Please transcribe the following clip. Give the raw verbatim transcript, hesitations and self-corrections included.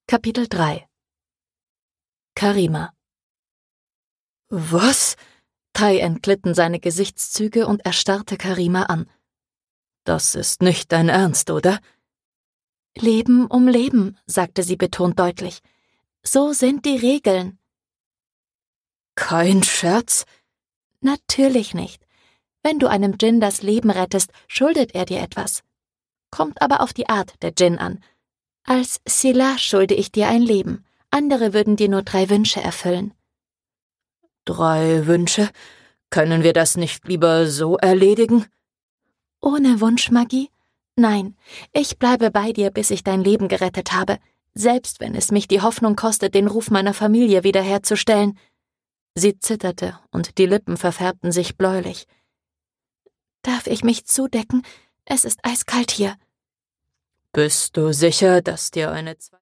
Kapitel drei. Karima. »Was?« Tai entglitten seine Gesichtszüge und er starrte Karima an. »Das ist nicht dein Ernst, oder?« »Leben um Leben«, sagte sie betont deutlich. »So sind die Regeln.« »Kein Scherz?« »Natürlich nicht. Wenn du einem Djinn das Leben rettest, schuldet er dir etwas. Kommt aber auf die Art der Djinn an. Als Silah schulde ich dir ein Leben. Andere würden dir nur drei Wünsche erfüllen.« »Drei Wünsche? Können wir das nicht lieber so erledigen?« »Ohne Wunschmagie? Nein, ich bleibe bei dir, bis ich dein Leben gerettet habe, selbst wenn es mich die Hoffnung kostet, den Ruf meiner Familie wiederherzustellen.« Sie zitterte und die Lippen verfärbten sich bläulich. »Darf ich mich zudecken? Es ist eiskalt hier.« »Bist du sicher, dass dir eine